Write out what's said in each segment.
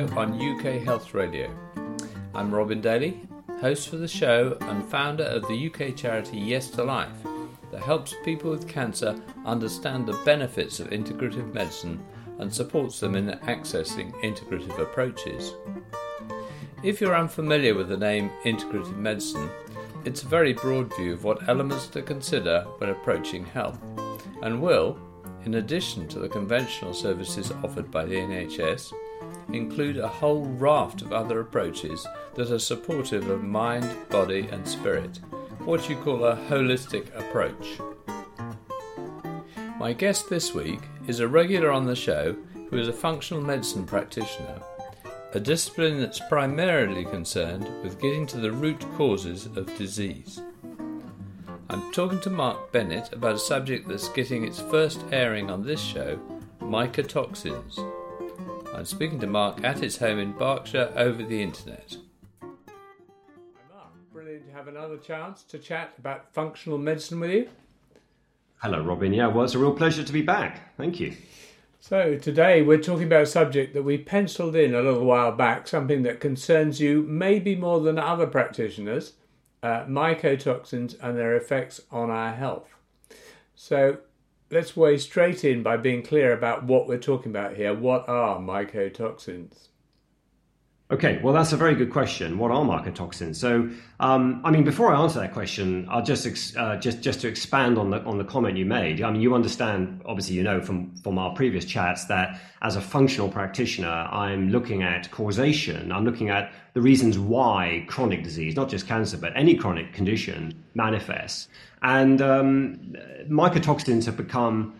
on UK Health Radio. I'm Robin Daly, host for the show and founder of the UK charity Yes to Life, that helps people with cancer understand the benefits of integrative medicine and supports them in accessing integrative approaches. If you're unfamiliar with the name integrative medicine, it's a very broad view of what elements to consider when approaching health, and will, in addition to the conventional services offered by the NHS, include a whole raft of other approaches that are supportive of mind, body and spirit, what you call a holistic approach. My guest this week is a regular on the show who is a functional medicine practitioner, a discipline that's primarily concerned with getting to the root causes of disease. I'm talking to Mark Bennett about a subject that's getting its first airing on this show, mycotoxins. I'm speaking to Mark at his home in Berkshire over the internet. Hi Mark, brilliant to have another chance to chat about functional medicine with you. Hello Robin, well it's a real pleasure to be back, thank you. So today we're talking about a subject that we penciled in a little while back, something that concerns you maybe more than other practitioners, mycotoxins and their effects on our health. So let's wade straight in by being clear about what we're talking about here. What are mycotoxins? Okay, well that's a very good question. What are mycotoxins? So, before I answer that question, I'll just to expand on the comment you made. You understand, obviously, from our previous chats that as a functional practitioner, I'm looking at causation. I'm looking at the reasons why chronic disease, not just cancer, but any chronic condition manifests. And mycotoxins have become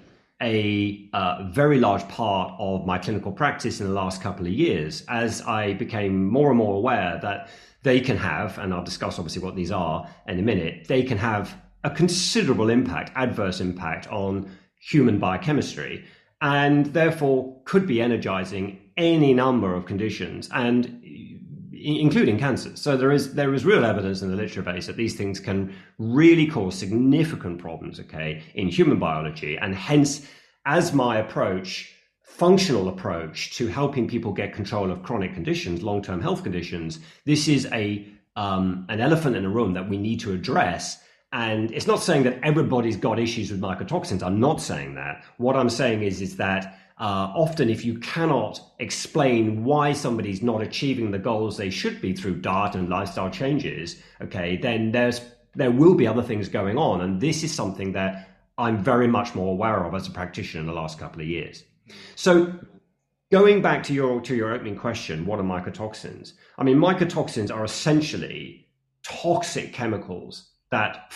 a very large part of my clinical practice in the last couple of years, as I became more and more aware that they can have, and I'll discuss obviously what these are in a minute, they can have a considerable impact, adverse impact on human biochemistry, and therefore could be energizing any number of conditions, and including cancer. So there is real evidence in the literature base that these things can really cause significant problems, in human biology, and hence, as my functional approach to helping people get control of chronic conditions, long-term health conditions, this is an elephant in a room that we need to address. And it's not saying that everybody's got issues with mycotoxins. I'm not saying that. What I'm saying is that often if you cannot explain why somebody's not achieving the goals they should be through diet and lifestyle changes, then there will be other things going on. And this is something that I'm very much more aware of as a practitioner in the last couple of years. So going back to your opening question, what are mycotoxins? Mycotoxins are essentially toxic chemicals that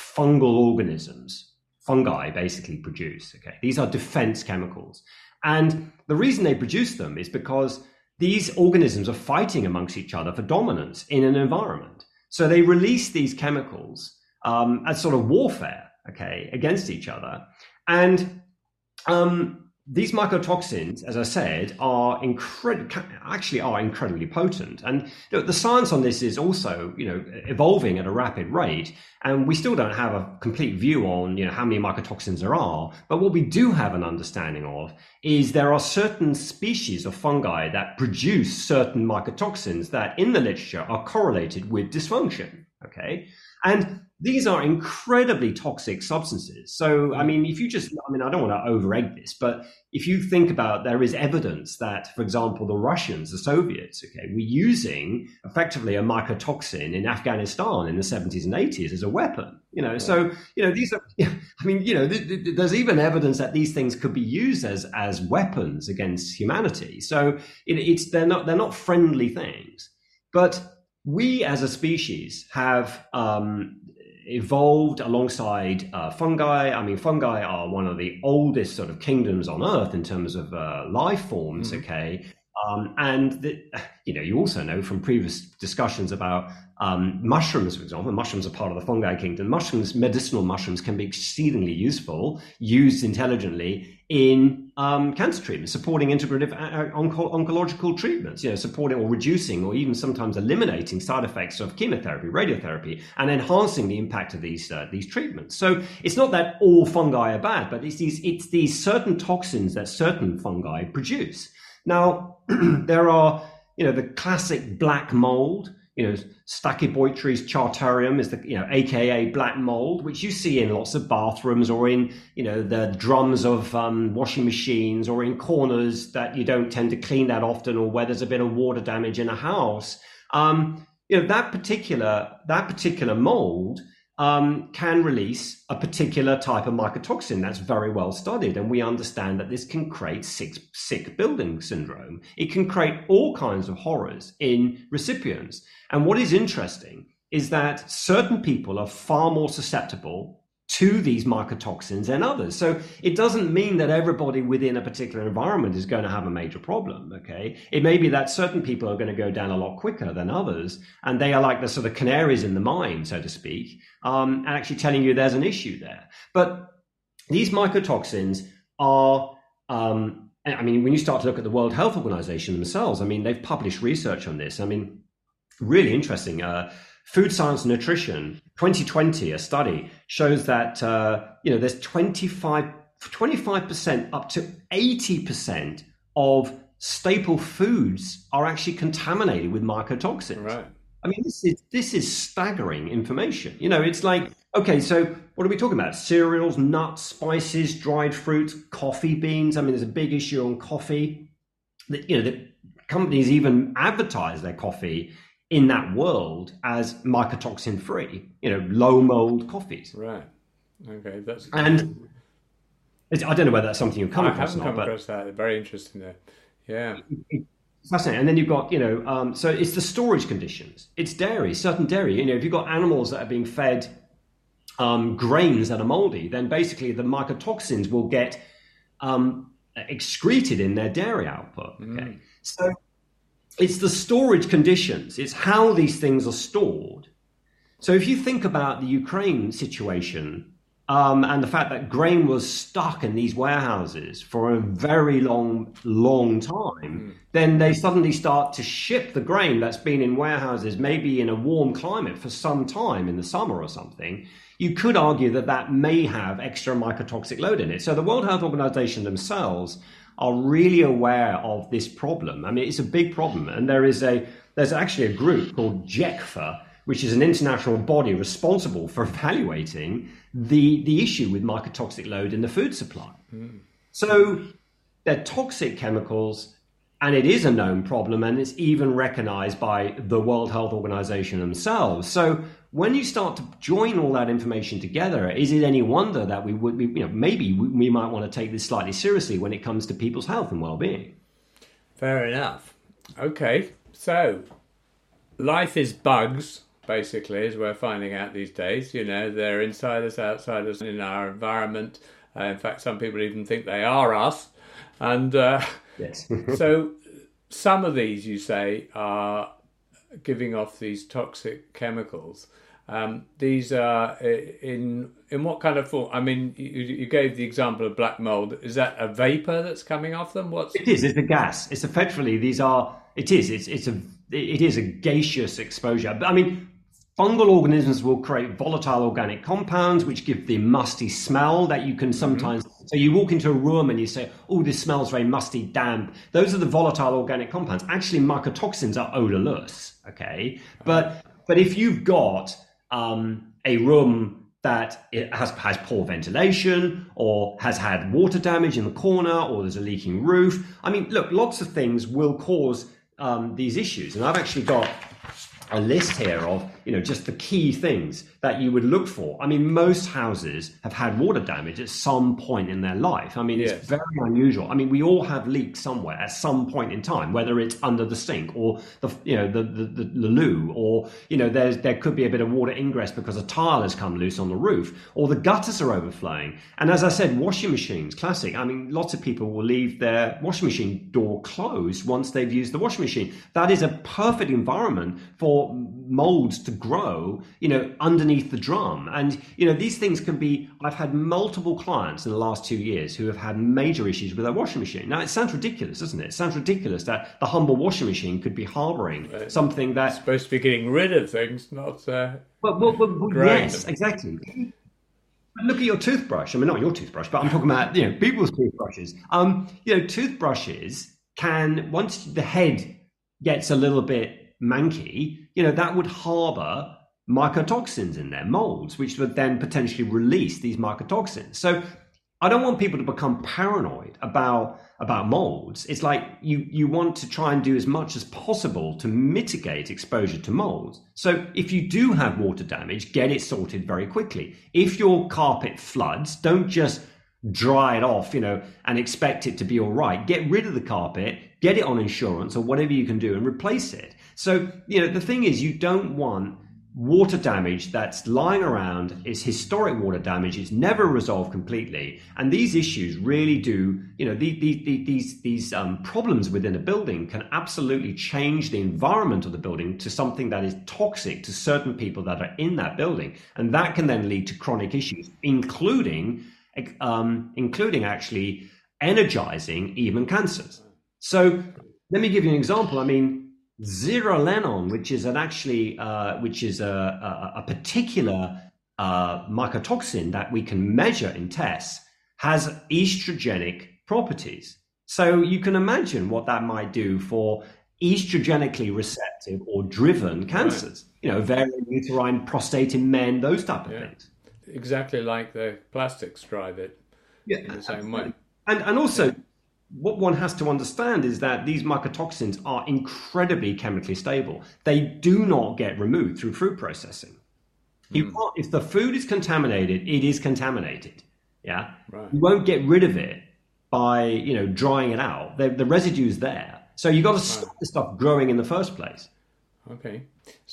fungi basically produce. These are defense chemicals. And the reason they produce them is because these organisms are fighting amongst each other for dominance in an environment. So they release these chemicals as sort of warfare, against each other. And these mycotoxins, as I said, are incredibly potent. And the science on this is also, evolving at a rapid rate. And we still don't have a complete view on, how many mycotoxins there are. But what we do have an understanding of is there are certain species of fungi that produce certain mycotoxins that in the literature are correlated with dysfunction. And these are incredibly toxic substances. So, if you just, I don't want to over-egg this, but if you think about, there is evidence that, for example, the Russians, the Soviets, were using effectively a mycotoxin in Afghanistan in the 70s and 80s as a weapon. So, these are, there's even evidence that these things could be used as weapons against humanity. So they're not friendly things. But we as a species have evolved alongside fungi. Fungi are one of the oldest sort of kingdoms on Earth in terms of life forms. You also know from previous discussions about mushrooms, for example. Mushrooms are part of the fungi kingdom. Medicinal mushrooms can be exceedingly useful, used intelligently in cancer treatment, supporting integrative oncological treatments, supporting or reducing or even sometimes eliminating side effects of chemotherapy, radiotherapy, and enhancing the impact of these treatments. So it's not that all fungi are bad, but it's these certain toxins that certain fungi produce. Now, there are the classic black mold, Stachyboitris chartarium is AKA black mold, which you see in lots of bathrooms or in, the drums of washing machines or in corners that you don't tend to clean that often, or where there's a bit of water damage in a house. That particular mold can release a particular type of mycotoxin that's very well studied. And we understand that this can create sick building syndrome. It can create all kinds of horrors in recipients. And what is interesting is that certain people are far more susceptible to these mycotoxins than others. So it doesn't mean that everybody within a particular environment is going to have a major problem, okay? It may be that certain people are going to go down a lot quicker than others, and they are like the sort of canaries in the mine, so to speak, and actually telling you there's an issue there. But these mycotoxins are, when you start to look at the World Health Organization themselves, they've published research on this. Really interesting. Food Science and Nutrition 2020, a study shows that there's 25% up to 80% of staple foods are actually contaminated with mycotoxins. Right. This is staggering information. It's like, okay, so what are we talking about? Cereals, nuts, spices, dried fruits, coffee beans. There's a big issue on coffee. The companies even advertise their coffee in that world as mycotoxin free, low mold coffees. Right. Okay. And I don't know whether that's something you've come across. I haven't come across that. Very interesting there. Yeah. Fascinating. And then you've got, so it's the storage conditions. It's dairy, certain dairy. If you've got animals that are being fed grains that are moldy, then basically the mycotoxins will get excreted in their dairy output. Okay. So it's the storage conditions. It's how these things are stored. So if you think about the Ukraine situation and the fact that grain was stuck in these warehouses for a very long time, then they suddenly start to ship the grain that's been in warehouses, maybe in a warm climate for some time in the summer or something. You could argue that may have extra mycotoxic load in it. So the World Health Organization themselves are really aware of this problem. It's a big problem. And there's actually a group called JECFA, which is an international body responsible for evaluating the issue with mycotoxic load in the food supply. So they're toxic chemicals, and it is a known problem, and it's even recognized by the World Health Organization themselves. So when you start to join all that information together, is it any wonder that maybe we might want to take this slightly seriously when it comes to people's health and well-being? Fair enough. Okay, so life is bugs, basically, as we're finding out these days. They're inside us, outside us, in our environment. In fact, some people even think they are us. And yes. So some of these, you say, are giving off these toxic chemicals. These are in what kind of form? You gave the example of black mold. Is that a vapor that's coming off them? It is. It's a gas. It's effectively it is a gaseous exposure. Fungal organisms will create volatile organic compounds which give the musty smell that you can sometimes. So you walk into a room and you say, "Oh, this smells very musty, damp." Those are the volatile organic compounds. Actually, mycotoxins are odorless. Okay, but if you've got a room that it has poor ventilation or has had water damage in the corner or there's a leaking roof. Look, lots of things will cause these issues. And I've actually got a list here of, just the key things that you would look for. Most houses have had water damage at some point in their life. Yes. It's very unusual. We all have leaks somewhere at some point in time, whether it's under the sink or the loo, or, there could be a bit of water ingress because a tile has come loose on the roof, or the gutters are overflowing. And as I said, washing machines, classic. Lots of people will leave their washing machine door closed once they've used the washing machine. That is a perfect environment for molds to grow, underneath the drum. And, these things can be, I've had multiple clients in the last 2 years who have had major issues with their washing machine. Now, it sounds ridiculous, doesn't it? It sounds ridiculous that the humble washing machine could be harboring something that's supposed to be getting rid of things, not yes, exactly. Look at your toothbrush. Not your toothbrush, but I'm talking about, people's toothbrushes. Toothbrushes can, once the head gets a little bit manky, that would harbor mycotoxins in there, molds, which would then potentially release these mycotoxins. So I don't want people to become paranoid about molds. It's like you want to try and do as much as possible to mitigate exposure to molds. So if you do have water damage, get it sorted very quickly. If your carpet floods, don't just dry it off, and expect it to be all right. Get rid of the carpet, get it on insurance or whatever you can do and replace it. So, the thing is, you don't want water damage that's lying around. Is historic water damage. It's never resolved completely. And these issues really do, these problems within a building can absolutely change the environment of the building to something that is toxic to certain people that are in that building. And that can then lead to chronic issues, including actually energizing even cancers. So let me give you an example. I mean, zearalenone, which is a particular mycotoxin that we can measure in tests, has estrogenic properties. So you can imagine what that might do for estrogenically receptive or driven cancers, right. Ovarian, uterine, prostate in men, those type of things. Exactly like the plastics drive it in the same way. And also, what one has to understand is that these mycotoxins are incredibly chemically stable. They do not get removed through food processing. If the food is contaminated, it is contaminated. Yeah, right. You won't get rid of it by drying it out. The residue is there, so you got to stop the stuff growing in the first place. Okay,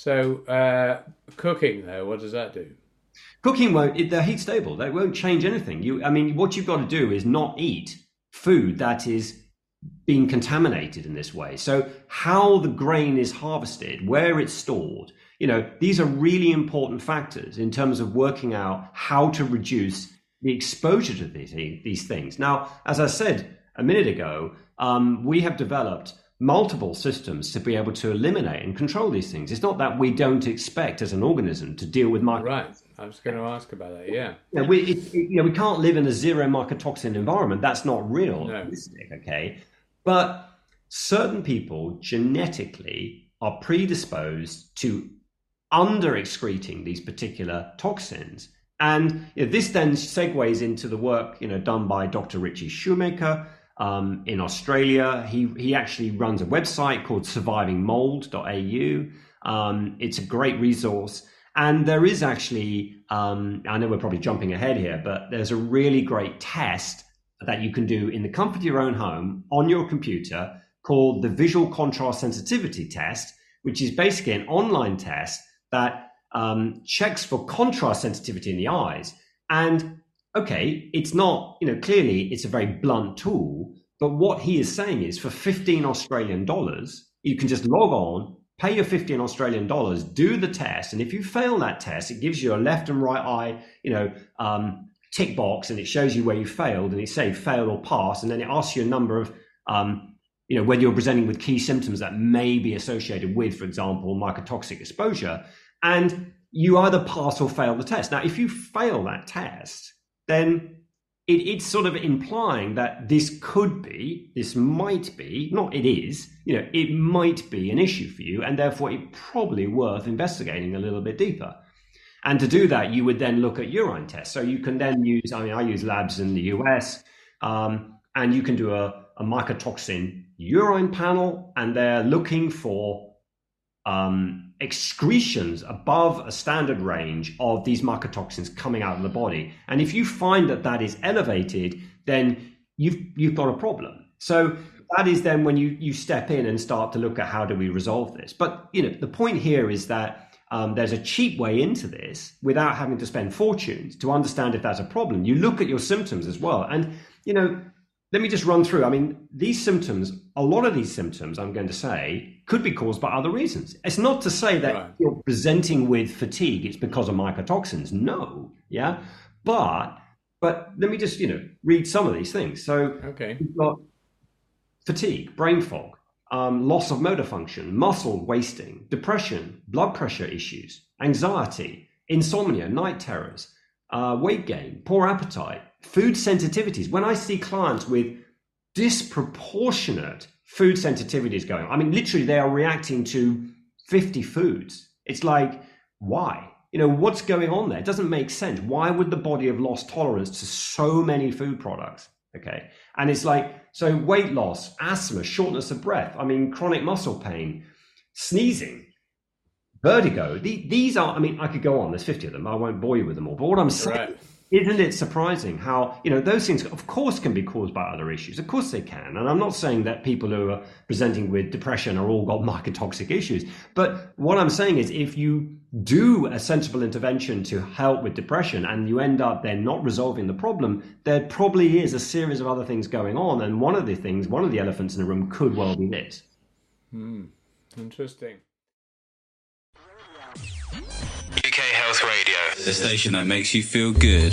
so cooking though, what does that do? Cooking they're heat stable. They won't change anything. What you've got to do is not eat food that is being contaminated in this way. So how the grain is harvested, where it's stored, these are really important factors in terms of working out how to reduce the exposure to these things. Now, as I said a minute ago, we have developed multiple systems to be able to eliminate and control these things. It's not that we don't expect as an organism to deal with mycotoxins. Right. I was going to ask about that. Yeah. We can't live in a zero mycotoxin environment. That's not real. No. Okay. But certain people genetically are predisposed to under excreting these particular toxins. And this then segues into the work done by Dr. Richie Shoemaker in Australia. He actually runs a website called survivingmold.au. It's a great resource. And there is actually, I know we're probably jumping ahead here, but there's a really great test that you can do in the comfort of your own home on your computer called the Visual Contrast Sensitivity Test, which is basically an online test that checks for contrast sensitivity in the eyes. And okay, it's not, clearly it's a very blunt tool, but what he is saying is for 15 Australian dollars, you can just log on, pay your 15 Australian dollars, do the test. And if you fail that test, it gives you a left and right eye, tick box, and it shows you where you failed, and it say fail or pass. And then it asks you a number of, whether you're presenting with key symptoms that may be associated with, for example, mycotoxic exposure. And you either pass or fail the test. Now, if you fail that test, then it's sort of implying that this might be, not it is, it might be an issue for you, and therefore it's probably worth investigating a little bit deeper. And to do that, you would then look at urine tests. So you can then use, I use labs in the US, and you can do a mycotoxin urine panel, and they're looking for excretions above a standard range of these mycotoxins coming out of the body. And if you find that is elevated, then you've got a problem. So that is then when you step in and start to look at how do we resolve this. But the point here is that there's a cheap way into this without having to spend fortunes to understand if that's a problem. You look at your symptoms as well. And let me just run through. These symptoms, a lot of these symptoms, I'm going to say, could be caused by other reasons. It's not to say that you're presenting with fatigue, it's because of mycotoxins. No, yeah. But let me just, read some of these things. So You've got fatigue, brain fog, loss of motor function, muscle wasting, depression, blood pressure issues, anxiety, insomnia, night terrors, weight gain, poor appetite, food sensitivities. When I see clients with disproportionate food sensitivity is going on. I mean, literally, they are reacting to 50 foods. It's like, why? What's going on there? It doesn't make sense. Why would the body have lost tolerance to so many food products? Okay. And it's like, so weight loss, asthma, shortness of breath, I mean, chronic muscle pain, sneezing, vertigo. These are, I mean, I could go on. There's 50 of them. I won't bore you with them all. But what I'm saying, right. Isn't it surprising how, those things, of course, can be caused by other issues. Of course they can. And I'm not saying that people who are presenting with depression are all got mycotoxic issues. But what I'm saying is if you do a sensible intervention to help with depression and you end up then not resolving the problem, there probably is a series of other things going on. And one of the elephants in the room could well be this. Interesting. UK Health Radio, the station that makes you feel good.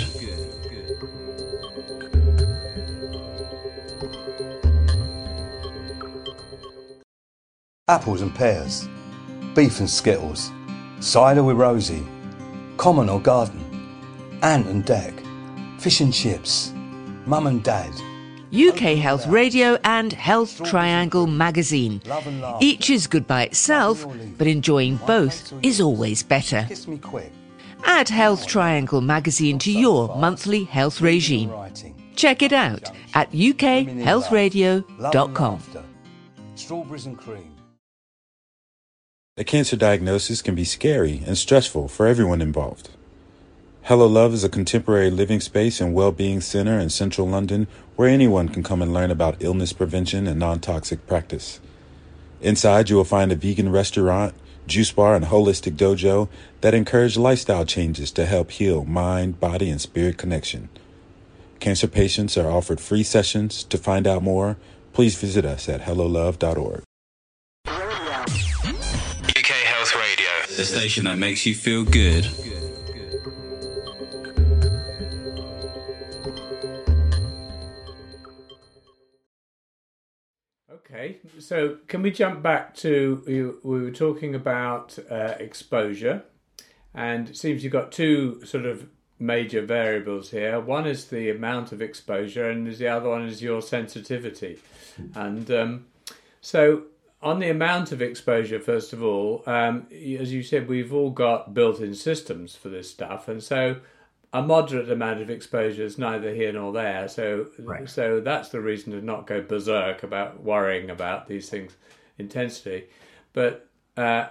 Apples and pears, beef and skittles, cider with Rosie, common or garden, ant and deck, fish and chips, mum and dad. UK Health Radio and Health Triangle magazine. Each is good by itself, but enjoying both is always better. Kiss me quick. Add Health Triangle magazine to your monthly health regime. Check it out at ukhealthradio.com. Strawberries and cream. A cancer diagnosis can be scary and stressful for everyone involved. Hello Love is a contemporary living space and well-being center in central London where anyone can come and learn about illness prevention and non-toxic practice. Inside, you will find a vegan restaurant, juice bar, and holistic dojo that encourage lifestyle changes to help heal mind, body, and spirit connection. Cancer patients are offered free sessions. To find out more, please visit us at hellolove.org. UK Health Radio, the station that makes you feel good. Okay, so can we jump back to, we were talking about exposure, and it seems you've got two sort of major variables here. One is the amount of exposure and the other one is your sensitivity. And so on the amount of exposure, first of all, as you said, we've all got built-in systems for this stuff, and so a moderate amount of exposure is neither here nor there. So, right. So that's the reason to not go berserk about worrying about these things intensely. But a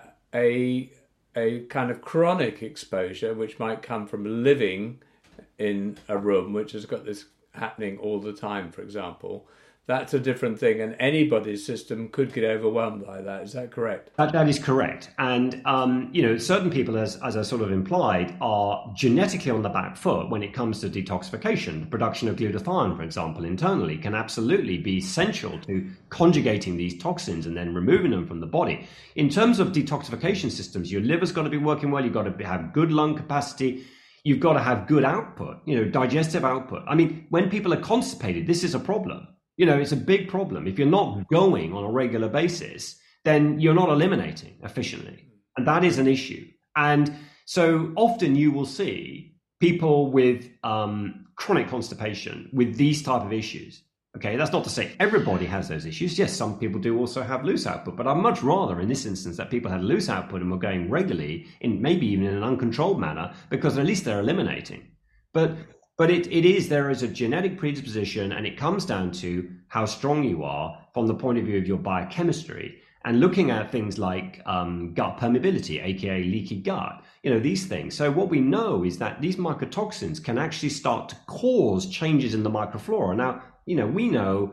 kind of chronic exposure, which might come from living in a room which has got this happening all the time, for example, that's a different thing, and anybody's system could get overwhelmed by that. Is that correct? That is correct. And, certain people, as I sort of implied, are genetically on the back foot when it comes to detoxification. The production of glutathione, for example, internally can absolutely be essential to conjugating these toxins and then removing them from the body. In terms of detoxification systems, your liver's got to be working well. You've got to have good lung capacity. You've got to have good output, digestive output. I mean, when people are constipated, this is a problem. It's a big problem. If you're not going on a regular basis, then you're not eliminating efficiently. And that is an issue. And so often you will see people with chronic constipation with these type of issues. Okay, that's not to say everybody has those issues. Yes, some people do also have loose output, but I'd much rather in this instance that people had loose output and were going regularly, in maybe even in an uncontrolled manner, because at least they're eliminating. But there is a genetic predisposition, and it comes down to how strong you are from the point of view of your biochemistry, and looking at things like gut permeability, aka leaky gut, these things. So what we know is that these mycotoxins can actually start to cause changes in the microflora. Now, we know,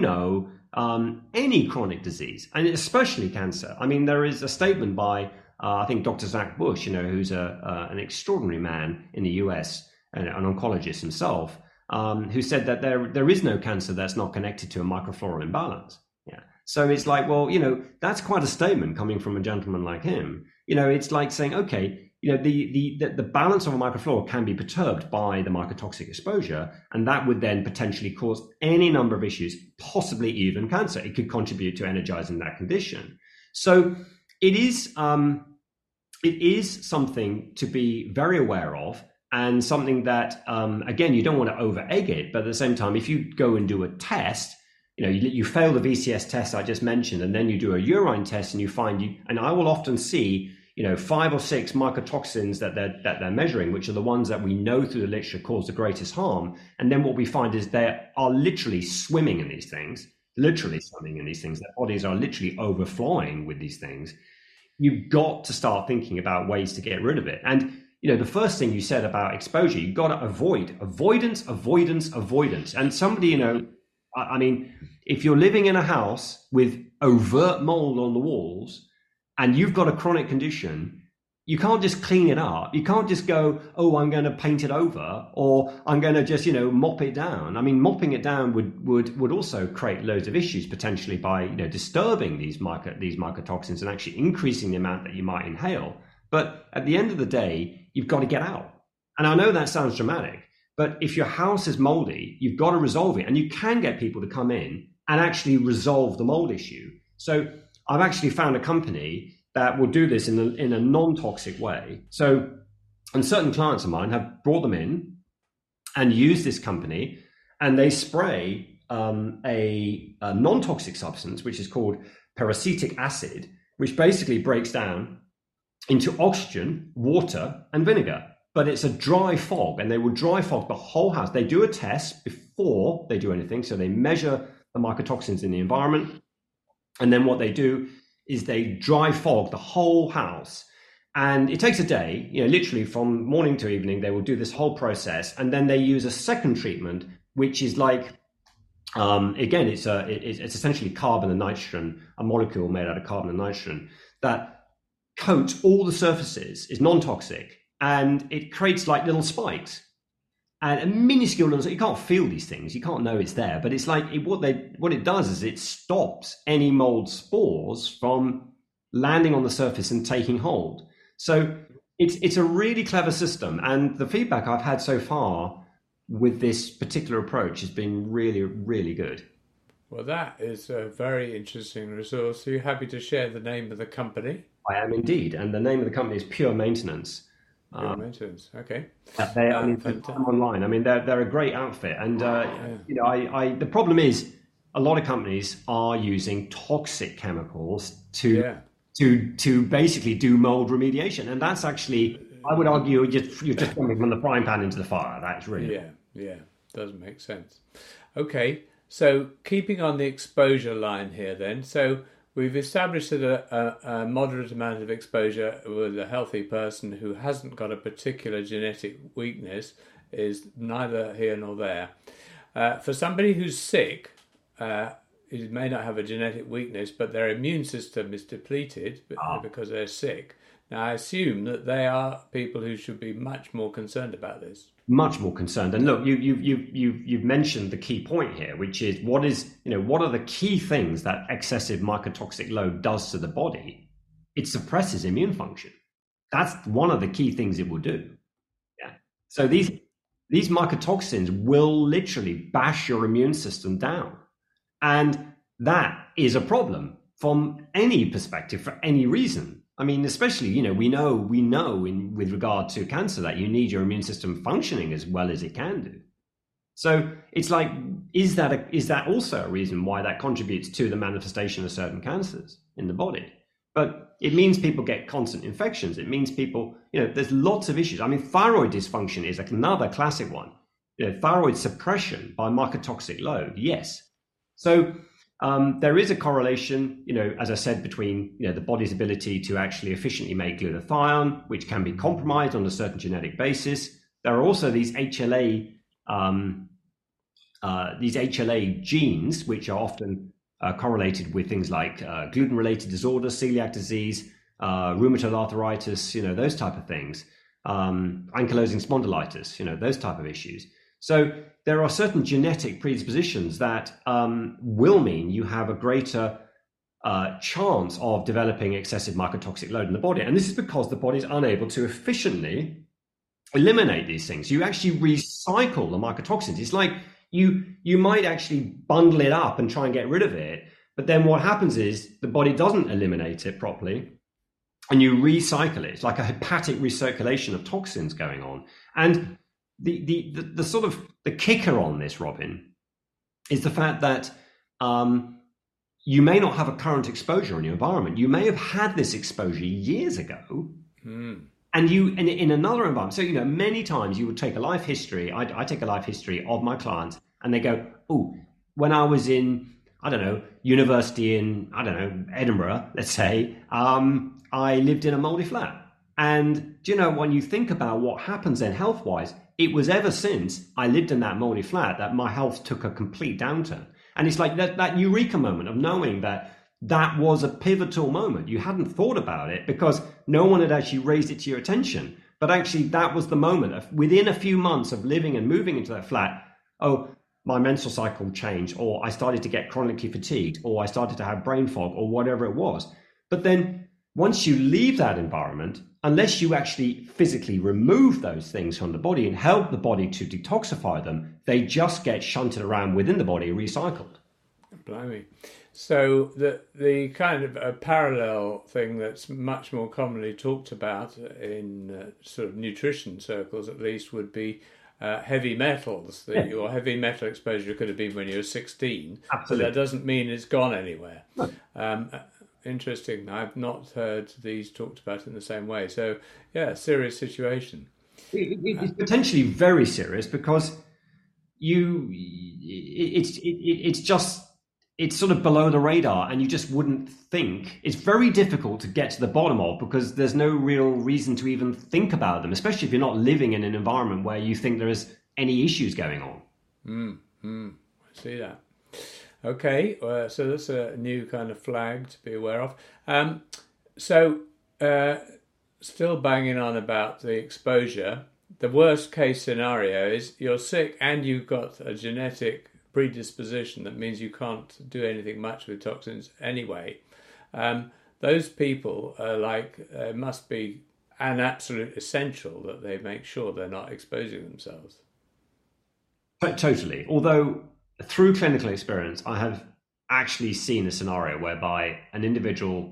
any chronic disease, and especially cancer. I mean, there is a statement by, I think, Dr. Zach Bush, who's an extraordinary man in the US, an oncologist himself, who said that there is no cancer that's not connected to a microfloral imbalance. Yeah. So it's like, well, that's quite a statement coming from a gentleman like him. It's like saying, okay, the balance of a microflora can be perturbed by the mycotoxic exposure, and that would then potentially cause any number of issues, possibly even cancer. It could contribute to energizing that condition. So it is something to be very aware of. And something that, again, you don't want to over egg it, but at the same time, if you go and do a test, you fail the VCS test I just mentioned, and then you do a urine test, and you find and I will often see 5 or 6 mycotoxins that they're measuring, which are the ones that we know through the literature cause the greatest harm. And then what we find is they are literally swimming in these things, Their bodies are literally overflowing with these things. You've got to start thinking about ways to get rid of it. And the first thing you said about exposure, you've got to avoidance. And somebody, I mean, if you're living in a house with overt mold on the walls and you've got a chronic condition, you can't just clean it up. You can't just go, oh, I'm going to paint it over, or I'm going to just, mop it down. I mean, mopping it down would also create loads of issues potentially by, disturbing these mycotoxins and actually increasing the amount that you might inhale. But at the end of the day, you've got to get out. And I know that sounds dramatic, but if your house is moldy, you've got to resolve it. And you can get people to come in and actually resolve the mold issue. So I've actually found a company that will do this in a non-toxic way. So, and certain clients of mine have brought them in and used this company, and they spray a non-toxic substance, which is called peracetic acid, which basically breaks down into oxygen, water, and vinegar. But it's a dry fog, and they will dry fog the whole house. They do a test before they do anything. So they measure the mycotoxins in the environment. And then what they do is they dry fog the whole house. And it takes a day, literally from morning to evening, they will do this whole process. And then they use a second treatment, which is like, again, it's essentially carbon and nitrogen, a molecule made out of carbon and nitrogen that coats all the surfaces, is non-toxic, and it creates like little spikes. And a minuscule little, you can't feel these things, you can't know it's there, but it's like what it does is it stops any mold spores from landing on the surface and taking hold. So it's a really clever system, and the feedback I've had so far with this particular approach has been really, really good. Well, that is a very interesting resource. Are you happy to share the name of the company? I am indeed, and the name of the company is Pure Maintenance. Pure Maintenance, okay. They're online. I mean, they're a great outfit, and the problem is a lot of companies are using toxic chemicals to basically do mold remediation, and that's actually, I would argue, you're just coming from the frying pan into the fire. That's really doesn't make sense. Okay, so keeping on the exposure line here, then, so we've established that a moderate amount of exposure with a healthy person who hasn't got a particular genetic weakness is neither here nor there. For somebody who's sick, who may not have a genetic weakness, but their immune system is depleted because they're sick. Now, I assume that they are people who should be much more concerned about this. Much more concerned. And look, you've mentioned the key point here, which is what are the key things that excessive mycotoxic load does to the body? It suppresses immune function. That's one of the key things it will do. Yeah. So these mycotoxins will literally bash your immune system down, and that is a problem from any perspective for any reason. I mean, especially, we know with regard to cancer that you need your immune system functioning as well as it can do. So it's like, is that also a reason why that contributes to the manifestation of certain cancers in the body? But it means people get constant infections. It means people, there's lots of issues. I mean, thyroid dysfunction is another classic one. Thyroid suppression by mycotoxic load, yes. So there is a correlation, as I said, between the body's ability to actually efficiently make glutathione, which can be compromised on a certain genetic basis. There are also these HLA genes, which are often correlated with things like gluten-related disorders, celiac disease, rheumatoid arthritis, those type of things, ankylosing spondylitis, those type of issues. So there are certain genetic predispositions that will mean you have a greater chance of developing excessive mycotoxic load in the body. And this is because the body is unable to efficiently eliminate these things. You actually recycle the mycotoxins. It's like you might actually bundle it up and try and get rid of it. But then what happens is the body doesn't eliminate it properly, and you recycle it. It's like a hepatic recirculation of toxins going on. And the sort of the kicker on this, Robin, is the fact that you may not have a current exposure in your environment. You may have had this exposure years ago. And you in another environment. So, many times you would take a life history. I take a life history of my clients, and they go, oh, when I was in, I don't know, university in, I don't know, Edinburgh, let's say, I lived in a moldy flat. And, when you think about what happens then health-wise, it was ever since I lived in that moldy flat that my health took a complete downturn. And it's like that eureka moment of knowing that was a pivotal moment. You hadn't thought about it because no one had actually raised it to your attention. But actually, that was the moment of, within a few months of living and moving into that flat, oh, my menstrual cycle changed, or I started to get chronically fatigued, or I started to have brain fog, or whatever it was. But then once you leave that environment, unless you actually physically remove those things from the body and help the body to detoxify them, they just get shunted around within the body, recycled. Blimey. So the kind of a parallel thing that's much more commonly talked about in sort of nutrition circles, at least, would be heavy metals. Your heavy metal exposure could have been when you were 16. Absolutely. But that doesn't mean it's gone anywhere. No. Interesting. I've not heard these talked about in the same way. So, yeah, serious situation. It's potentially very serious because it's sort of below the radar, and you just wouldn't think. It's very difficult to get to the bottom of because there's no real reason to even think about them, especially if you're not living in an environment where you think there is any issues going on. I see that. Okay, so that's a new kind of flag to be aware of. Still banging on about the exposure. The worst case scenario is you're sick and you've got a genetic predisposition that means you can't do anything much with toxins anyway. Those people are must be an absolute essential that they make sure they're not exposing themselves. Totally. Although through clinical experience, I have actually seen a scenario whereby an individual,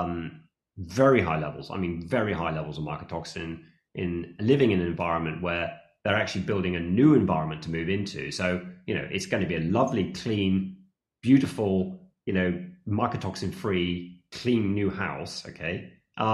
very high levels of mycotoxin in living in an environment where they're actually building a new environment to move into. So, it's going to be a lovely, clean, beautiful, mycotoxin-free, clean new house. Okay.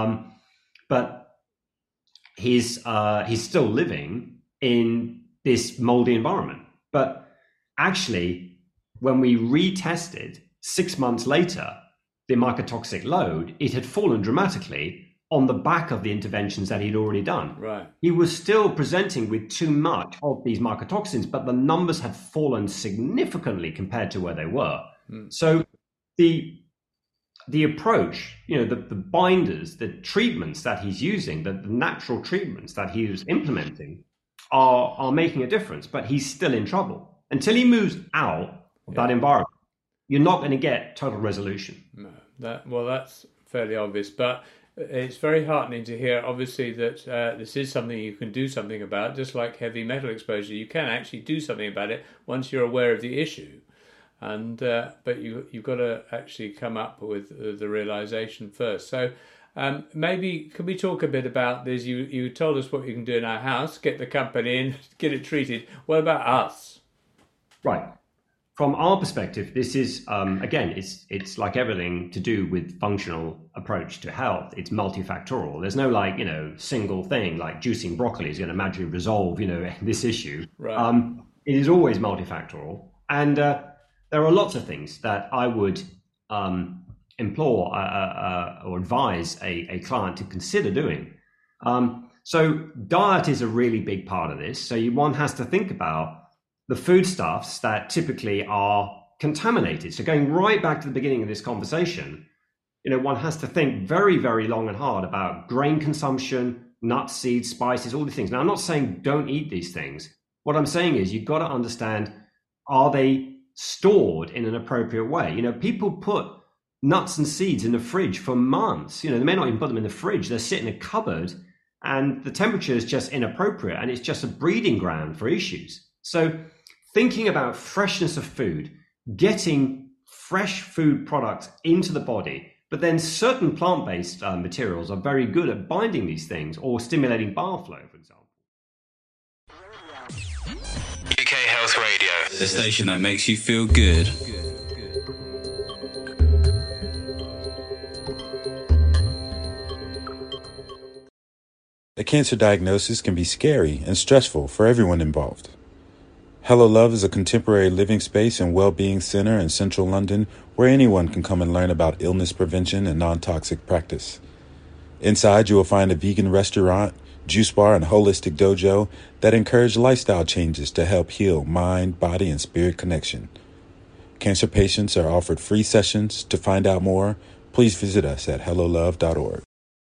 But he's still living in this moldy environment. But actually, when we retested 6 months later, the mycotoxic load, it had fallen dramatically on the back of the interventions that he'd already done. Right. He was still presenting with too much of these mycotoxins, but the numbers had fallen significantly compared to where they were. So the approach, the binders, the treatments that he's using, the natural treatments that he was implementing are making a difference, but he's still in trouble. Until he moves out of that environment, you're not going to get total resolution. No, that's fairly obvious, but it's very heartening to hear, obviously, that this is something you can do something about, just like heavy metal exposure. You can actually do something about it once you're aware of the issue. And but you've got to actually come up with the realization first. So maybe can we talk a bit about this? You told us what you can do in our house, get the company in, get it treated. What about us? Right. From our perspective, this is, again, it's like everything to do with functional approach to health. It's multifactorial. There's no single thing like juicing broccoli is going to magically resolve, this issue. Right. It is always multifactorial. And there are lots of things that I would implore or advise a client to consider doing. So diet is a really big part of this. So one has to think about the foodstuffs that typically are contaminated. So going right back to the beginning of this conversation, one has to think very, very long and hard about grain consumption, nuts, seeds, spices, all these things. Now, I'm not saying don't eat these things. What I'm saying is you've got to understand, are they stored in an appropriate way? People put nuts and seeds in the fridge for months. They may not even put them in the fridge. They sit in a cupboard and the temperature is just inappropriate and it's just a breeding ground for issues. So thinking about freshness of food, getting fresh food products into the body, but then certain plant-based materials are very good at binding these things or stimulating bile flow, for example. UK Health Radio, the station that makes you feel good. A cancer diagnosis can be scary and stressful for everyone involved. Hello Love is a contemporary living space and well-being center in central London where anyone can come and learn about illness prevention and non-toxic practice. Inside, you will find a vegan restaurant, juice bar, and holistic dojo that encourage lifestyle changes to help heal mind, body, and spirit connection. Cancer patients are offered free sessions. To find out more, please visit us at hellolove.org.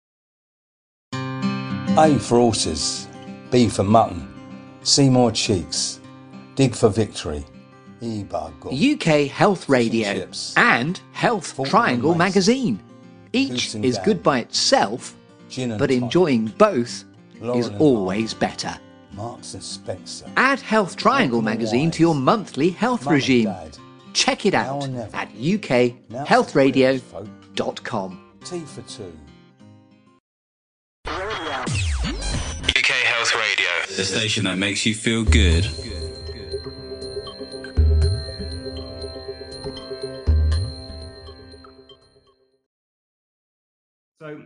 A for horses, B for mutton, C more cheeks, dig for victory, E by God. UK Health Radio Chips. and Health Fortnum Triangle Mason. magazine. Each Goose and is Gab. good by itself, Gin and but tonic, enjoying both Laurel is and always better. Marks and Spencer. Add Health Triangle Malcolm and magazine to your monthly health Mum and regime. Dad. Check it Now out or never. at Now ukhealthradio.com. T for two. UK Health Radio, the station that makes you feel good. So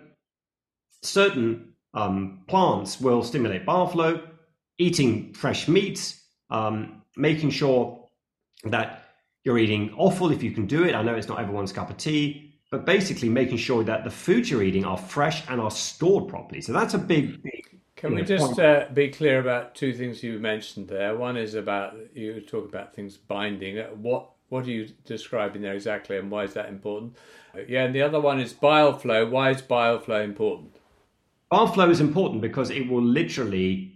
certain plants will stimulate bile flow, eating fresh meats, making sure that you're eating offal if you can do it. I know it's not everyone's cup of tea, but basically making sure that the foods you're eating are fresh and are stored properly. So that's a big Can we just be clear about two things you mentioned there? One is about, you talk about things binding. What are you describing there exactly, and why is that important? Yeah, and the other one is bile flow. Why is bile flow important? Bile flow is important because it will literally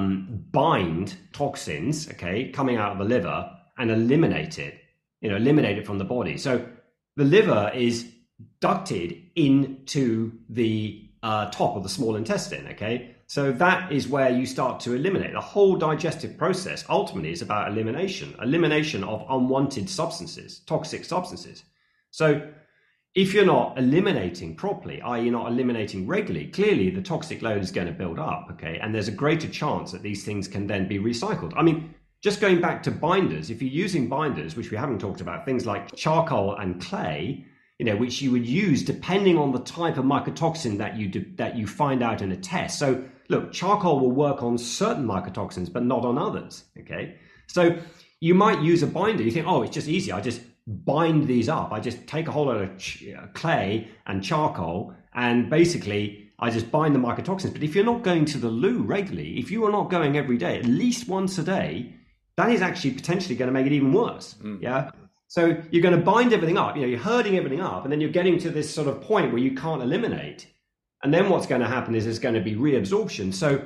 bind toxins, okay, coming out of the liver and eliminate it from the body. So the liver is ducted into the top of the small intestine, okay? So that is where you start to eliminate. The whole digestive process ultimately is about elimination of unwanted substances, toxic substances. So if you're not eliminating properly, i.e. you're not eliminating regularly, clearly the toxic load is going to build up, okay? And there's a greater chance that these things can then be recycled. I mean, just going back to binders, if you're using binders, which we haven't talked about, things like charcoal and clay, which you would use depending on the type of mycotoxin that you find out in a test. So look, charcoal will work on certain mycotoxins, but not on others, okay? So you might use a binder. You think, oh, it's just easy. I just bind these up. I just take a whole lot of clay and charcoal, and basically I just bind the mycotoxins. But if you're not going to the loo regularly, if you are not going every day, at least once a day, that is actually potentially going to make it even worse, yeah? So you're going to bind everything up, you're herding everything up, and then you're getting to this sort of point where you can't eliminate. And then what's going to happen is there's going to be reabsorption. So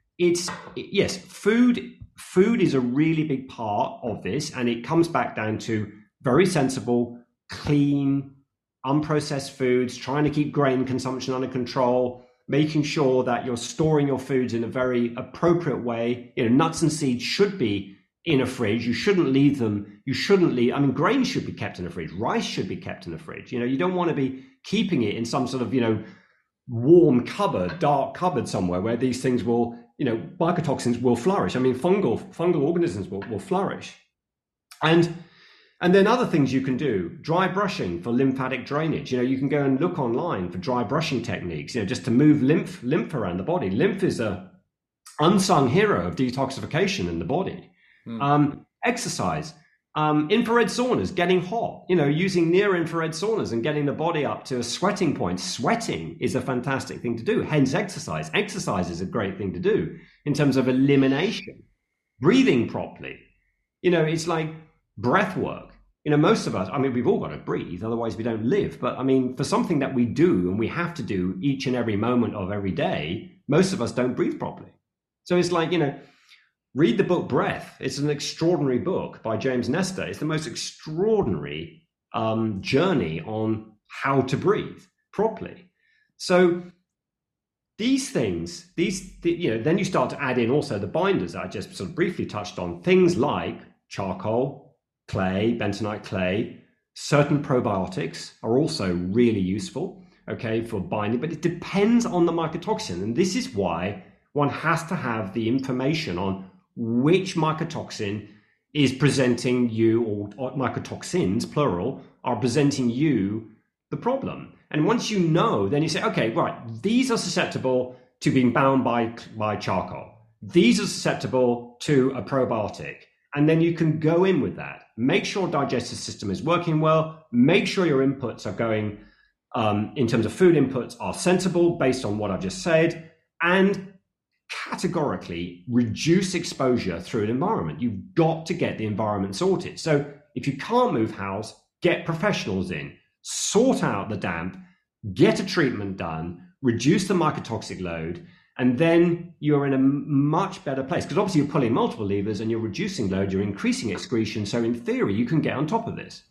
yes, food is a really big part of this, and it comes back down to very sensible, clean, unprocessed foods, trying to keep grain consumption under control, making sure that you're storing your foods in a very appropriate way. Nuts and seeds should be in a fridge. You shouldn't leave them. Grain should be kept in a fridge. Rice should be kept in a fridge. You don't want to be keeping it in some sort of, warm cupboard, dark cupboard somewhere where these things will, mycotoxins will flourish. Fungal organisms will flourish. And then other things you can do, dry brushing for lymphatic drainage. You can go and look online for dry brushing techniques, just to move lymph around the body. Lymph is a unsung hero of detoxification in the body. Exercise, infrared saunas, getting hot, using near infrared saunas and getting the body up to a sweating point. Sweating is a fantastic thing to do. Hence exercise. Exercise is a great thing to do in terms of elimination. Breathing properly. It's like breath work. Most of us, we've all got to breathe, otherwise we don't live. But for something that we do and we have to do each and every moment of every day, most of us don't breathe properly. So it's like, read the book Breath. It's an extraordinary book by James Nestor. It's the most extraordinary journey on how to breathe properly. So these things, then you start to add in also the binders that I just sort of briefly touched on. Things like charcoal, clay, bentonite clay. Certain probiotics are also really useful, okay, for binding, but it depends on the mycotoxin. And this is why one has to have the information on which mycotoxin is presenting you, or mycotoxins, plural, are presenting you the problem. And once you know, then you say, okay, right, these are susceptible to being bound by charcoal. These are susceptible to a probiotic. And then you can go in with that. Make sure digestive system is working well. Make sure your inputs are going, in terms of food inputs, are sensible based on what I've just said. And categorically reduce exposure through an environment. You've got to get the environment sorted. So if you can't move house, get professionals in, sort out the damp, get a treatment done, reduce the mycotoxic load, and then you're in a much better place. Because obviously you're pulling multiple levers and you're reducing load, you're increasing excretion. So in theory, you can get on top of this.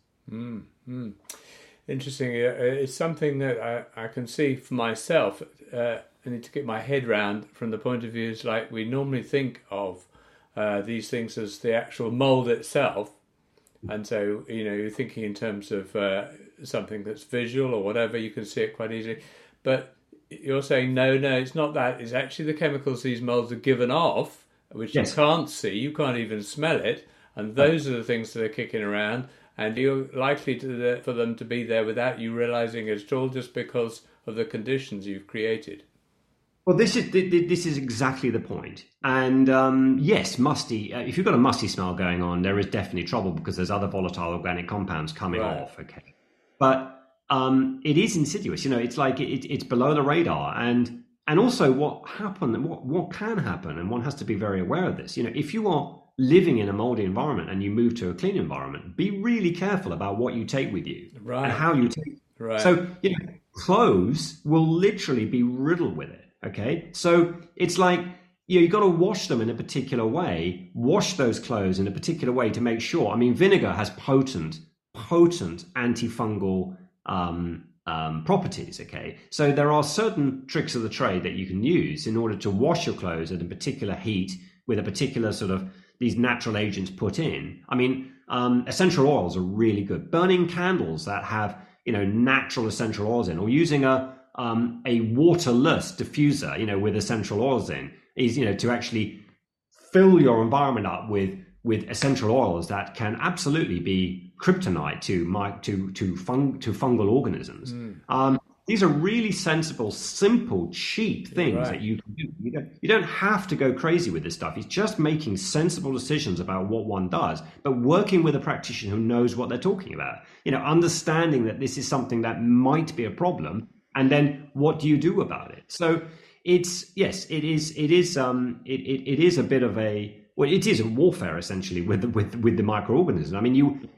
Interesting. It's something that I can see for myself. I need to get my head around from the point of view is like we normally think of these things as the actual mold itself. And so, you're thinking in terms of something that's visual or whatever, you can see it quite easily. But you're saying, no, it's not that. It's actually the chemicals these molds are given off, which you can't see, you can't even smell it. And those are the things that are kicking around. And you're likely for them to be there without you realizing it at all, just because of the conditions you've created. Well, this is exactly the point. And yes, musty. If you've got a musty smell going on, there is definitely trouble because there's other volatile organic compounds coming off. Okay, but it is insidious. It's like it's below the radar, and also what can happen, and one has to be very aware of this. If you are living in a moldy environment and you move to a clean environment, be really careful about what you take with you and how you take it. Right. So clothes will literally be riddled with it. Okay, so it's like you've got to wash them in a particular way. Wash those clothes in a particular way to make sure. I mean, vinegar has potent antifungal properties. Okay, so there are certain tricks of the trade that you can use in order to wash your clothes at a particular heat with a particular sort of these natural agents put in. I mean, essential oils are really good. Burning candles that have natural essential oils in, or using a waterless diffuser, with essential oils in, is to actually fill your environment up with essential oils that can absolutely be kryptonite to fungal organisms. These are really sensible, simple, cheap things that you can do. You don't have to go crazy with this stuff. It's just making sensible decisions about what one does, but working with a practitioner who knows what they're talking about. Understanding that this is something that might be a problem. And then what do you do about it? So it is a bit of a warfare essentially with the microorganisms. I mean,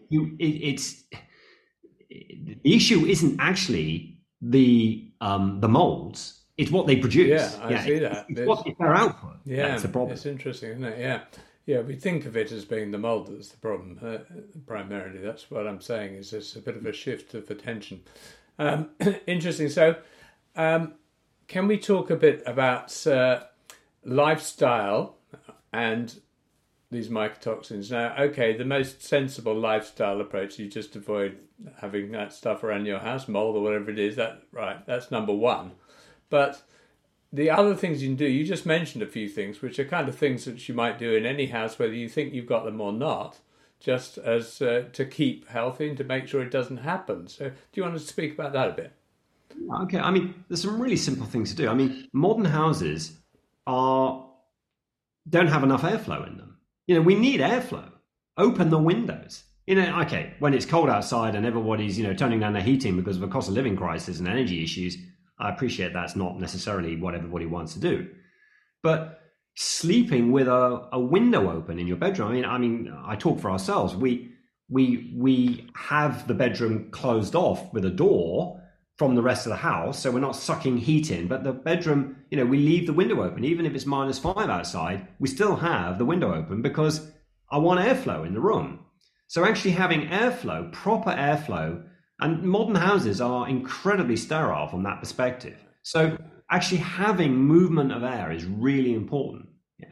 the issue isn't actually the molds; it's what they produce. Yeah, I see that. It's their output. Yeah, that's the problem. It's interesting, isn't it? Yeah. We think of it as being the mold that's the problem primarily. That's what I'm saying. Is there's a bit of a shift of attention. Interesting. So, can we talk a bit about lifestyle and these mycotoxins? Now, okay, the most sensible lifestyle approach, you just avoid having that stuff around your house, mold or whatever it is. That's number one. But the other things you can do, you just mentioned a few things, which are kind of things that you might do in any house, whether you think you've got them or not, just as to keep healthy and to make sure it doesn't happen. So do you want to speak about that a bit? Okay, I mean, there's some really simple things to do. I mean, modern houses don't have enough airflow in them. We need airflow. Open the windows. Okay, when it's cold outside and everybody's, turning down their heating because of a cost of living crisis and energy issues, I appreciate that's not necessarily what everybody wants to do. But sleeping with a window open in your bedroom, I mean, I talk for ourselves. We have the bedroom closed off with a door from the rest of the house, so we're not sucking heat in, but the bedroom, we leave the window open. Even if it's -5 outside, we still have the window open because I want airflow in the room. So actually having airflow, proper airflow, and modern houses are incredibly sterile from that perspective. So actually having movement of air is really important.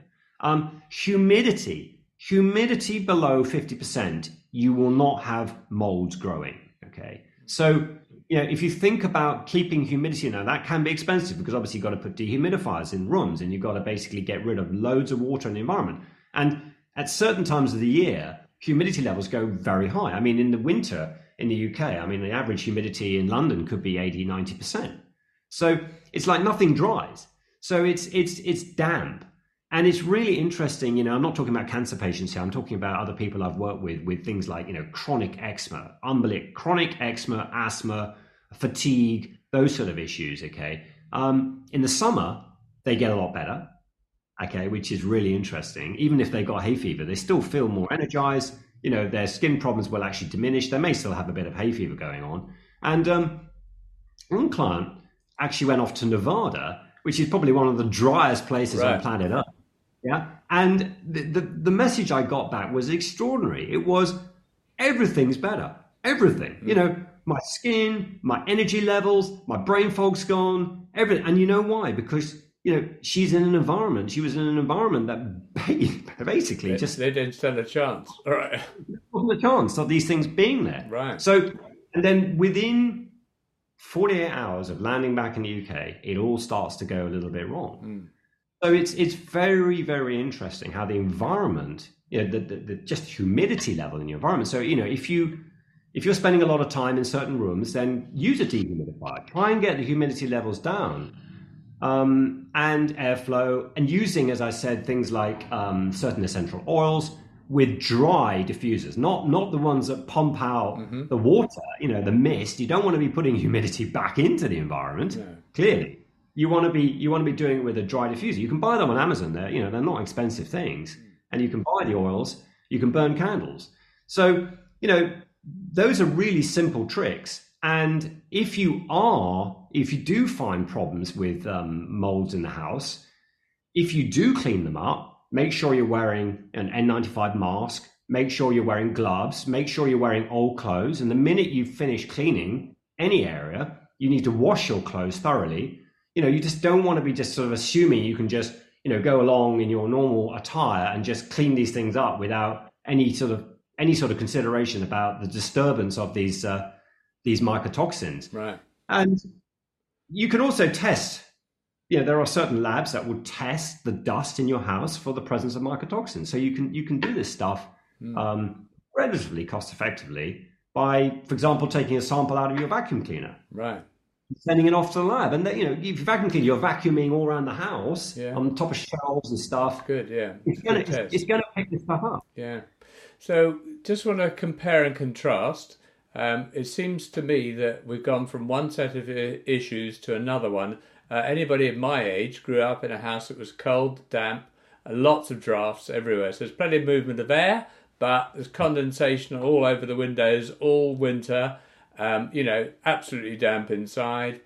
Humidity below 50%, you will not have molds growing. Okay, so if you think about keeping humidity, now that can be expensive because obviously you've got to put dehumidifiers in rooms and you've got to basically get rid of loads of water in the environment. And at certain times of the year, humidity levels go very high. I mean, in the winter in the UK, I mean, the average humidity in London could be 80, 90%. So it's like nothing dries. So it's damp. And it's really interesting, I'm not talking about cancer patients here. I'm talking about other people I've worked with things like, chronic eczema, chronic eczema, asthma, fatigue, those sort of issues, okay? In the summer, they get a lot better, okay, which is really interesting. Even if they got hay fever, they still feel more energized. Their skin problems will actually diminish. They may still have a bit of hay fever going on. And one client actually went off to Nevada, which is probably one of the driest places on planet Earth. Yeah. And the message I got back was extraordinary. It was, everything's better. Everything. My skin, my energy levels, my brain fog's gone, everything. And you know why? Because, she was in an environment that basically they didn't stand a chance. All right. Wasn't a chance of these things being there. Right. So, and then within 48 hours of landing back in the UK, it all starts to go a little bit wrong. So it's very, very interesting how the environment, the just humidity level in your environment. So, if you're spending a lot of time in certain rooms, then use a dehumidifier. Try and get the humidity levels down, and airflow, and using, as I said, things like certain essential oils with dry diffusers, not the ones that pump out the water, the mist. You don't want to be putting humidity back into the environment. No. Clearly. You want to be doing it with a dry diffuser. You can buy them on Amazon. They're not expensive things, and you can buy the oils. You can burn candles. So those are really simple tricks. And if you do find problems with molds in the house, if you do clean them up, make sure you're wearing an N95 mask. Make sure you're wearing gloves. Make sure you're wearing old clothes. And the minute you finish cleaning any area, you need to wash your clothes thoroughly. You just don't want to be just sort of assuming you can just, go along in your normal attire and just clean these things up without any sort of consideration about the disturbance of these mycotoxins. Right. And you can also test. There are certain labs that will test the dust in your house for the presence of mycotoxins. So you can do this stuff relatively cost effectively by, for example, taking a sample out of your vacuum cleaner. Right. Sending it off to the lab, and if you vacuum clean, you're vacuuming all around the house on top of shelves and stuff. Good, yeah. It's going to pick this stuff up. Yeah. So, just want to compare and contrast. It seems to me that we've gone from one set of issues to another one. Anybody of my age grew up in a house that was cold, damp, and lots of drafts everywhere. So there's plenty of movement of air, but there's condensation all over the windows all winter. Absolutely damp inside,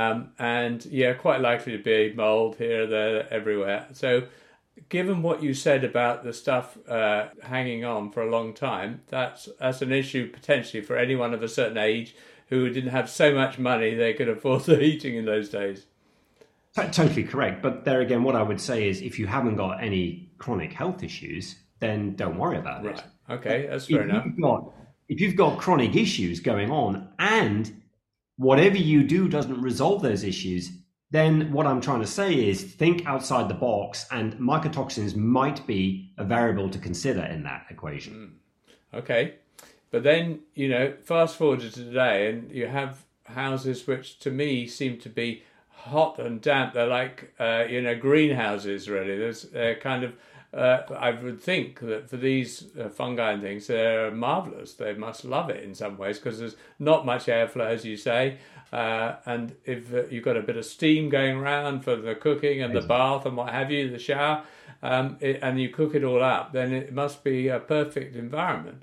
and quite likely to be mold here, there, everywhere. So, given what you said about the stuff hanging on for a long time, that's an issue potentially for anyone of a certain age who didn't have so much money they could afford the heating in those days. Totally correct. But there again, what I would say is, if you haven't got any chronic health issues, then don't worry about it. Right. Okay, that's fair enough. If you've got chronic issues going on and whatever you do doesn't resolve those issues, then what I'm trying to say is think outside the box, and mycotoxins might be a variable to consider in that equation. Okay. But then, fast forward to today, and you have houses which to me seem to be hot and damp. They're like, greenhouses, really. There's kind of... I would think that for these fungi and things, they're marvellous. They must love it in some ways because there's not much airflow, as you say. And if you've got a bit of steam going around for the cooking and the bath and what have you, the shower, and you cook it all up, then it must be a perfect environment.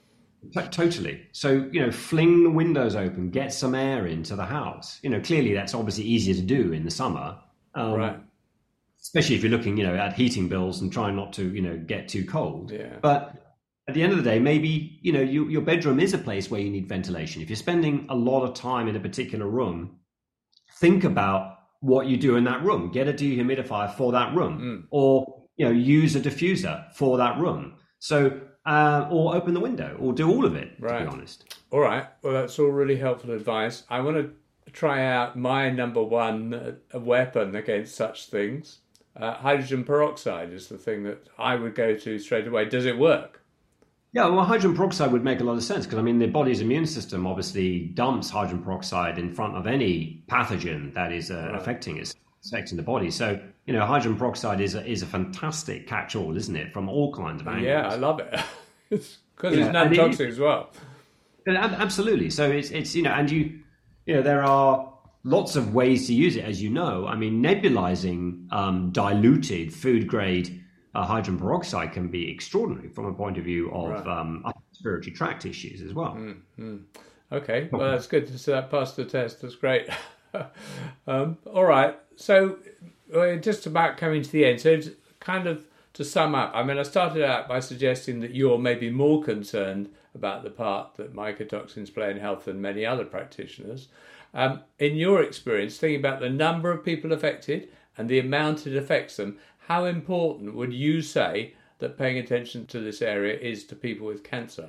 Totally. So, fling the windows open, get some air into the house. Clearly that's obviously easier to do in the summer. Right. Especially if you're looking, at heating bills and trying not to, get too cold. Yeah. But at the end of the day, maybe, your bedroom is a place where you need ventilation. If you're spending a lot of time in a particular room, think about what you do in that room. Get a dehumidifier for that room, or, use a diffuser for that room. So, or open the window, or do all of it, to be honest. All right. Well, that's all really helpful advice. I want to try out my number one weapon against such things. Hydrogen peroxide is the thing that I would go to straight away. Does it work? Yeah, well, hydrogen peroxide would make a lot of sense because, the body's immune system obviously dumps hydrogen peroxide in front of any pathogen that is affecting it. affecting the body. So, hydrogen peroxide is a fantastic catch-all, isn't it, from all kinds of angles. Yeah, I love it. Because it's non-toxic as well. Absolutely. So it's there are lots of ways to use it, as you know. I mean, nebulizing diluted food-grade hydrogen peroxide can be extraordinary from a point of view of respiratory tract issues as well. Okay, well, that's good to see that pass the test. That's great. All right, so we're just about coming to the end. So kind of to sum up, I mean, I started out by suggesting that you're maybe more concerned about the part that mycotoxins play in health than many other practitioners. In your experience, thinking about the number of people affected and the amount it affects them, how important would you say that paying attention to this area is to people with cancer?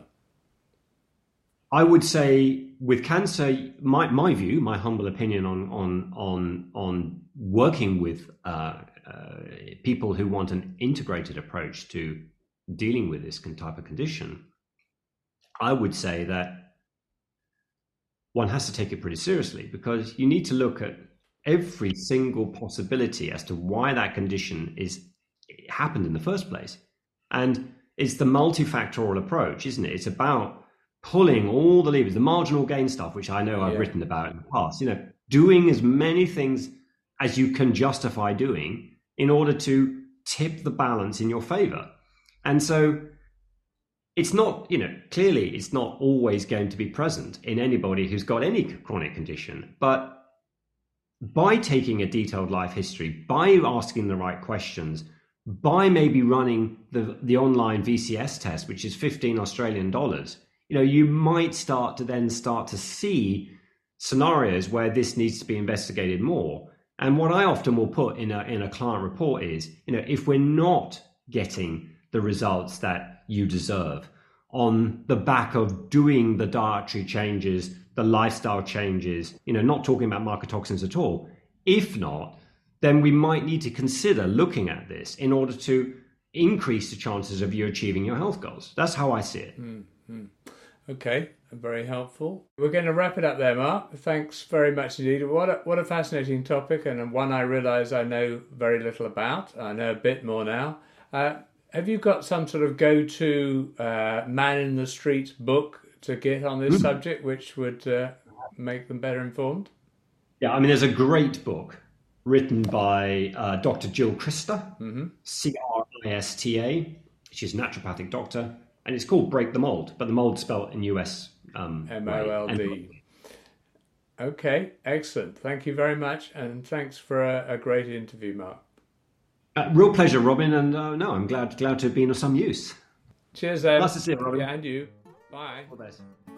I would say with cancer, my view, my humble opinion on working with people who want an integrated approach to dealing with this type of condition, I would say that one has to take it pretty seriously, because you need to look at every single possibility as to why that condition happened in the first place. And it's the multifactorial approach, isn't it? It's about pulling all the levers, the marginal gain stuff, which I know I've written about in the past, doing as many things as you can justify doing in order to tip the balance in your favor. And so it's not, clearly it's not always going to be present in anybody who's got any chronic condition, but by taking a detailed life history, by asking the right questions, by maybe running the online VCS test, which is $15 Australian, you might start to see scenarios where this needs to be investigated more. And what I often will put in a client report is, if we're not getting the results that you deserve on the back of doing the dietary changes, the lifestyle changes, not talking about mycotoxins at all. If not, then we might need to consider looking at this in order to increase the chances of you achieving your health goals. That's how I see it. Mm-hmm. Okay, very helpful. We're going to wrap it up there, Mark. Thanks very much indeed. What a fascinating topic, and one I realise I know very little about. I know a bit more now. Have you got some sort of go-to man in the street book to get on this subject, which would make them better informed? Yeah, I mean, there's a great book written by Dr. Jill Christa, Crista. She's a naturopathic doctor, and it's called Break the Mold, but the mold spelled in US. MOLD. Okay, excellent. Thank you very much, and thanks for a great interview, Mark. Real pleasure, Robin, and I'm glad to have been of some use. Cheers, Ed. Nice to see you, Robin. Yeah, and you. Bye. All the best.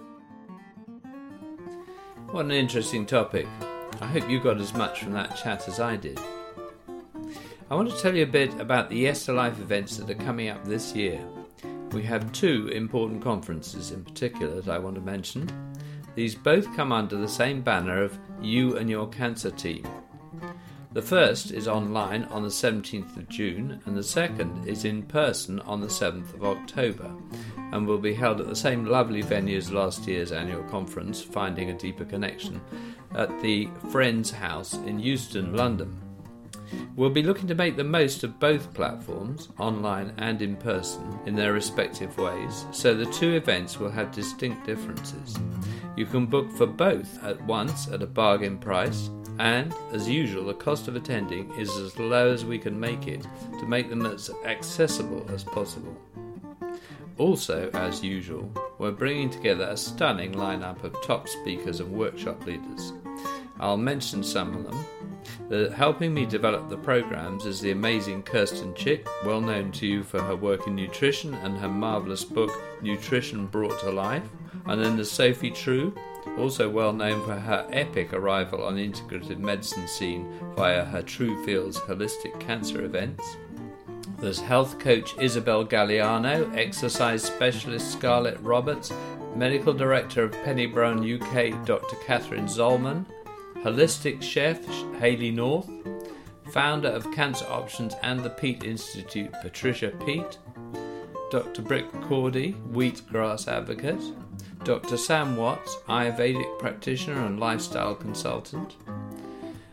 What an interesting topic. I hope you got as much from that chat as I did. I want to tell you a bit about the Yes to Life events that are coming up this year. We have two important conferences in particular that I want to mention. These both come under the same banner of You and Your Cancer Team. The first is online on the 17th of June, and the second is in person on the 7th of October, and will be held at the same lovely venue as last year's annual conference, Finding a Deeper Connection, at the Friends House in Euston, London. We'll be looking to make the most of both platforms, online and in person, in their respective ways, so the two events will have distinct differences. You can book for both at once at a bargain price, and, as usual, the cost of attending is as low as we can make it to make them as accessible as possible. Also, as usual, we're bringing together a stunning lineup of top speakers and workshop leaders. I'll mention some of them. Helping me develop the programmes is the amazing Kirsten Chick, well known to you for her work in nutrition and her marvellous book Nutrition Brought to Life, and then there's Sophie True, also well known for her epic arrival on the integrative medicine scene via her True Fields holistic cancer events. There's health coach Isabel Galliano, exercise specialist Scarlett Roberts, medical director of Penny Brown UK Dr. Catherine Zollman, holistic chef Hayley North, founder of Cancer Options and the Peat Institute Patricia Peat, Dr. Britt Cordy, wheatgrass advocate, Dr. Sam Watts, Ayurvedic practitioner and lifestyle consultant,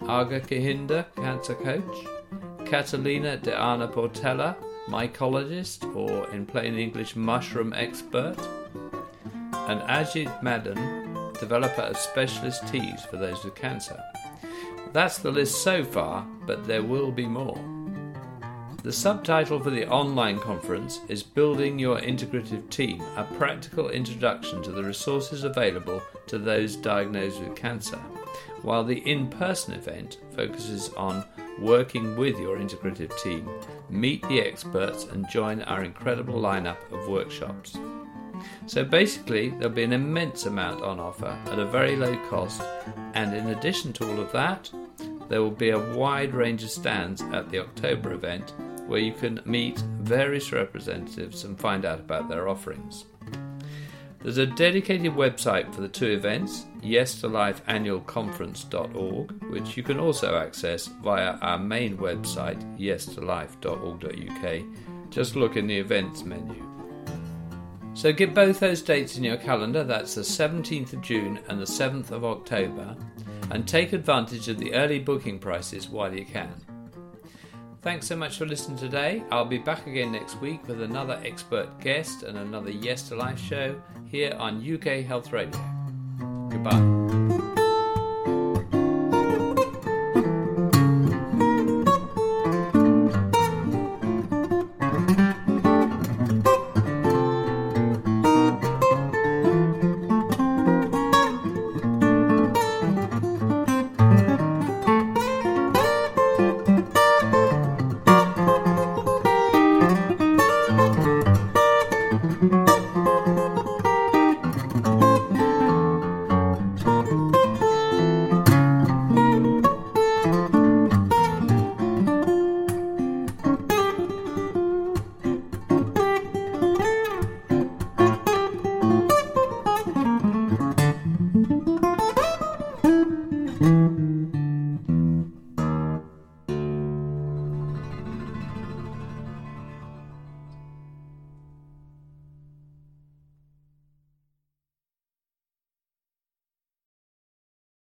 Aga Kahinda, cancer coach, Catalina de Ana Portela, mycologist, or in plain English, mushroom expert, and Ajit Madan, developer of specialist teas for those with cancer. That's the list so far, but there will be more. The subtitle for the online conference is Building Your Integrative Team, a practical introduction to the resources available to those diagnosed with cancer, while the in-person event focuses on working with your integrative team, meet the experts and join our incredible lineup of workshops. So basically, there'll be an immense amount on offer at a very low cost, and in addition to all of that, there will be a wide range of stands at the October event where you can meet various representatives and find out about their offerings. There's a dedicated website for the two events, yestolifeannualconference.org, which you can also access via our main website, yestolife.org.uk. Just look in the events menu. So get both those dates in your calendar, that's the 17th of June and the 7th of October, and take advantage of the early booking prices while you can. Thanks so much for listening today. I'll be back again next week with another expert guest and another Yes to Life show here on UK Health Radio. Goodbye.